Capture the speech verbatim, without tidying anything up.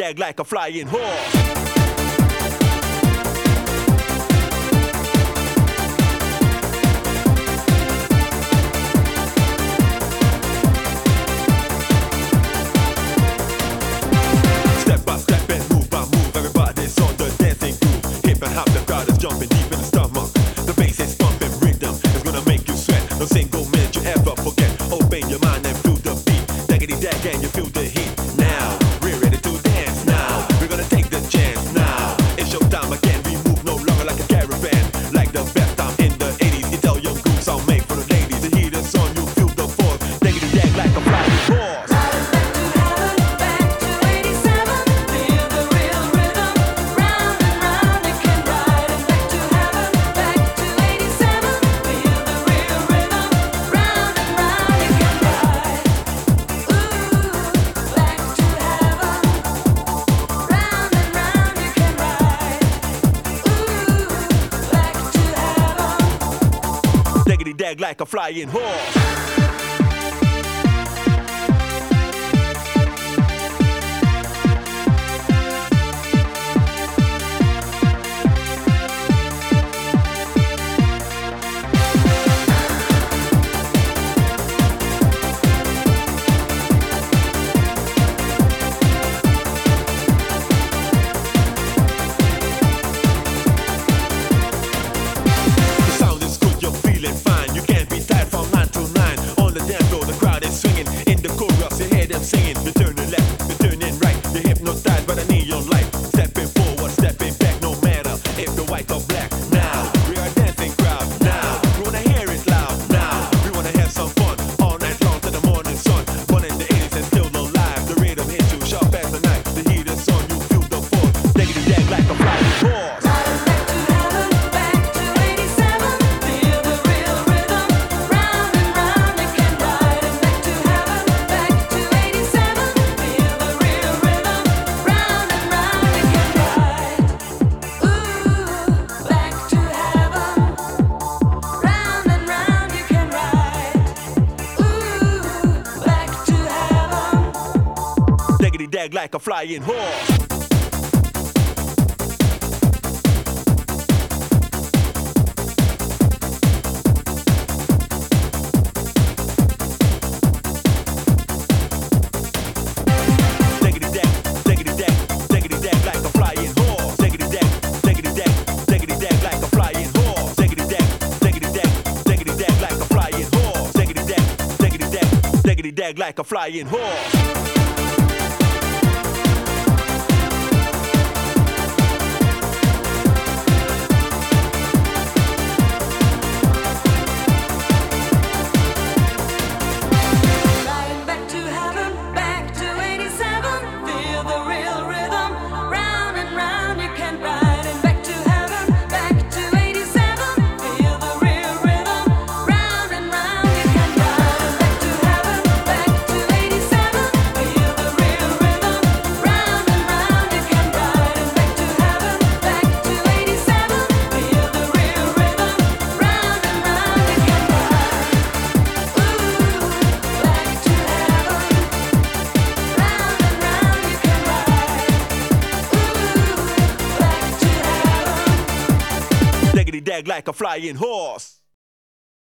dag like a flying horse. Jumping deep in the stomach, the bass is pumping rhythm. It's gonna make you sweat. No single minute you ever forget. Open your mind and feel the beat. Daggity dag and you feel the heat. Now we're ready to dance. Now we're gonna take the chance. Now it's your time again. We move no longer like a caravan. Like the best time in the eighties. Italian grooves I'll make for the ladies. The heat is on, you feel the force. Daggity dag like a flying horse. Dag like a flying horse. Singing, you turning left, you turning right. You're hypnotized by the neon light. Stepping forward, stepping back, no matter if you're white or black. Now we are a dancing crowd. Now we wanna hear it loud. Now we wanna have some fun all night long to the morning sun. Born in the eighties and still alive. The rhythm hits you sharp as the knife. The heat is on, you feel the force. Diggity dag like a flying horse. Dag like a flying horse. Diggity dag, diggity dag, diggity dag like a flying horse. Diggity dag, diggity dag, diggity dag like a flying horse. Diggity dag, diggity dag, diggity dag like a flying horse. Diggity dag, diggity dag, diggity dag like a flying horse. Dag like a flying horse.